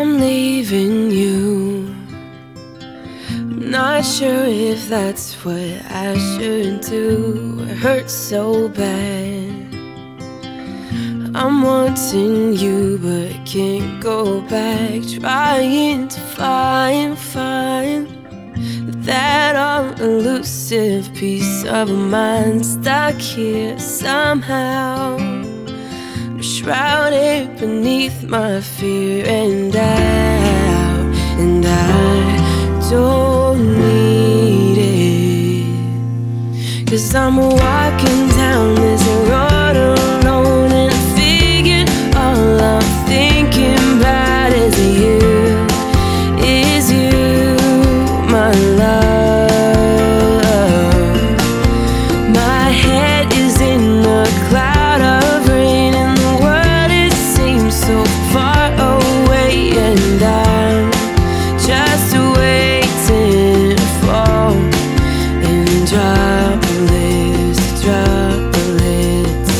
I'm leaving you. I'm not sure if that's what I should do. It hurts so bad. I'm wanting you but can't go back. Trying to find that all elusive piece of a mind stuck here somehow, shrouded beneath my fear, and I don't need it. 'Cause I'm walking down this road alone, and I figured all I'm thinking about is you, my love. My head is in a cloud of rain, and the world, it seems so far away, and I'm just waiting to fall in droplets, droplets.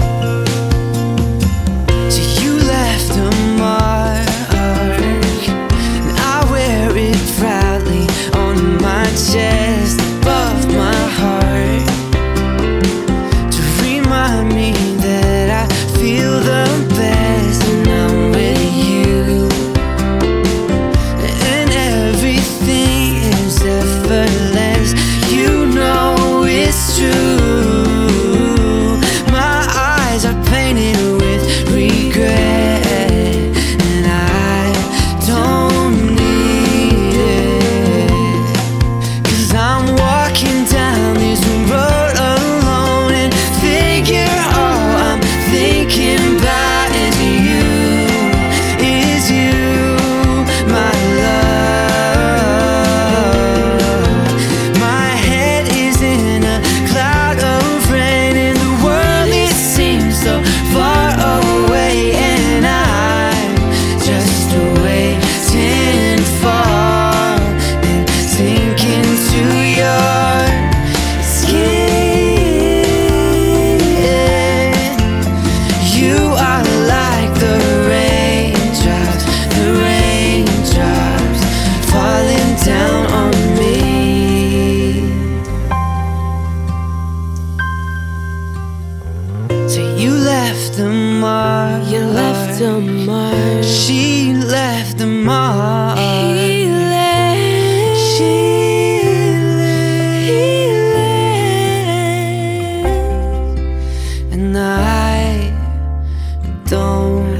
So you left a mark, and I wear it proudly on my chest, above my heart, to remind me that I feel the best when I'm with you, and everything is effortless. You know it's true. My eyes are painted with regret, and I don't need it. 'Cause I'm walking down this road alone, and figure all I'm thinking about is you, my love. My head is in a cloud of rain, and the world, it seems so far away, and I'm just waiting for and sinking to your skin. You are like the raindrops falling down on me. So you left a mark. You left a mark. She left a mark. He left. She left. And I don't